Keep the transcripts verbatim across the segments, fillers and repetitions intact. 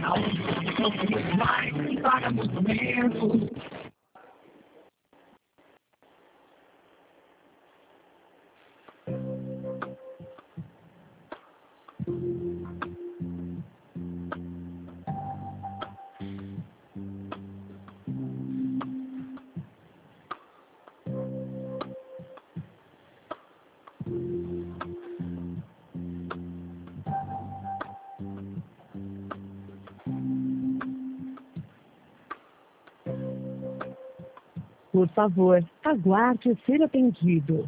Por favor, aguarde ser atendido.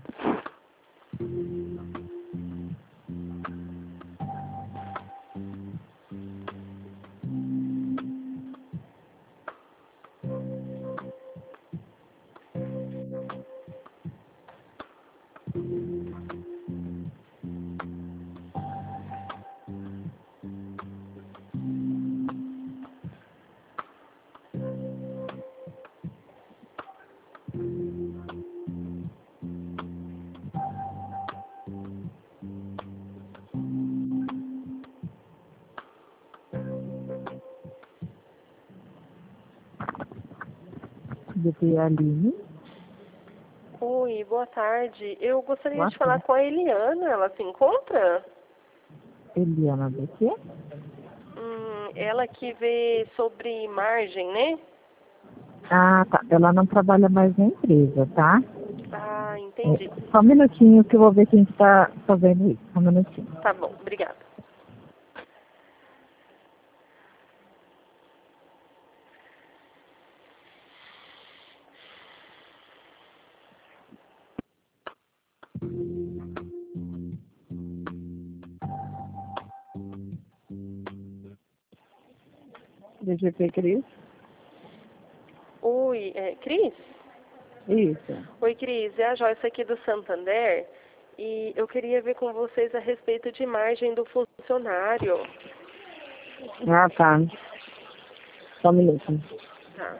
D P Aline. Oi, boa tarde. Eu gostaria Boa de falar tarde. com a Eliana. Ela se encontra? Eliana do quê? Hum, ela que vê sobre margem, né? Ah, tá. Ela não trabalha mais na empresa, tá? Ah, entendi. É, só um minutinho que eu vou ver quem está fazendo isso. Só um minutinho. Tá bom, obrigada. D G P Cris? Oi, é, Cris? Isso. Oi, Cris. É a Joyce aqui do Santander. E eu queria ver com vocês a respeito de margem do funcionário. Ah, tá. Só um minuto. Tá.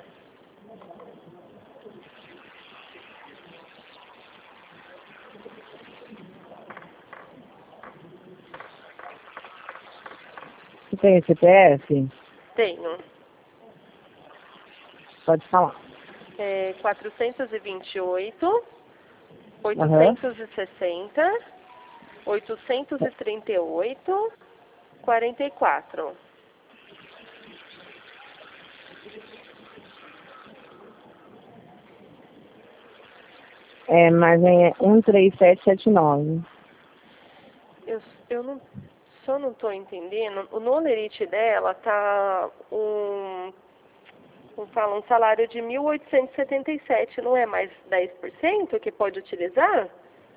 Você tem C P F? Tenho. Pode falar. É quatrocentos e vinte e oito, Aham. oitocentos e sessenta, oitocentos e trinta e oito, quarenta e quatro. É, mas é um três sete sete nove. Eu, eu não, só não estou entendendo. O Nolerite dela tá um, como fala, um salário de mil oitocentos e setenta e sete, não é mais dez por cento que pode utilizar?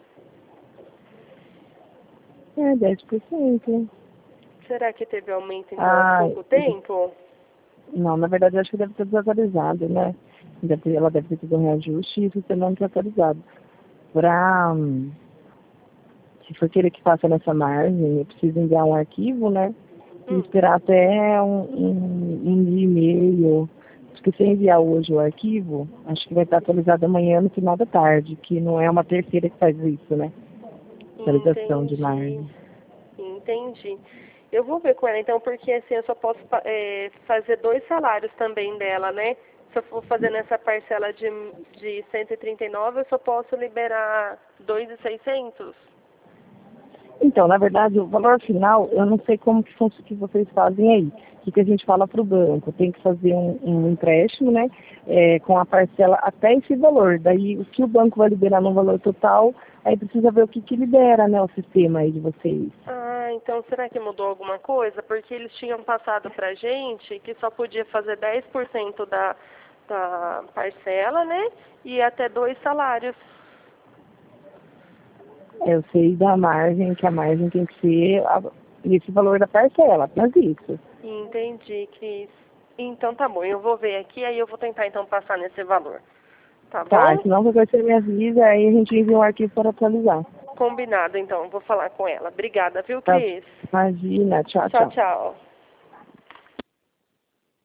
É, dez por cento. Será que teve aumento então há Ah, pouco tempo? não, na verdade eu acho que deve ter desatualizado, né? Deve ter- ela deve ter tido um reajuste e isso ter não desatualizado. Pra, hum, se for querer que faça nessa margem, eu preciso enviar um arquivo, né? E Hum, esperar até um, um, um dia e meio. Porque se eu enviar hoje o arquivo, acho que vai estar atualizado amanhã no final da tarde, que não é uma terceira que faz isso, né? Atualização de entendi. margem. Entendi. Eu vou ver com ela então, porque assim eu só posso é, fazer dois salários também dela, né? Se eu for fazer nessa parcela de, de cento e trinta e nove, eu só posso liberar dois mil e seiscentos? Então, na verdade, o valor final, eu não sei como que, fun- que vocês fazem aí. O que, que a gente fala para o banco? Tem que fazer um, um empréstimo, né? É, com a parcela até esse valor. Daí, o que o banco vai liberar no valor total, aí precisa ver o que, que libera, né? O sistema aí de vocês. Ah, então será que mudou alguma coisa? Porque eles tinham passado pra gente que só podia fazer dez por cento da, da parcela, né? E até dois salários. Eu sei da margem, que a margem tem que ser a, esse valor da parcela, apenas isso. Entendi, Cris. Então tá bom, eu vou ver aqui, aí eu vou tentar então passar nesse valor. Tá Tá, bom? senão qualquer coisa você me avisa, aí a gente envia um arquivo para atualizar. Combinado então, vou falar com ela. Obrigada, viu, Tá? Cris? Imagina, tchau, Tchau, tchau. tchau.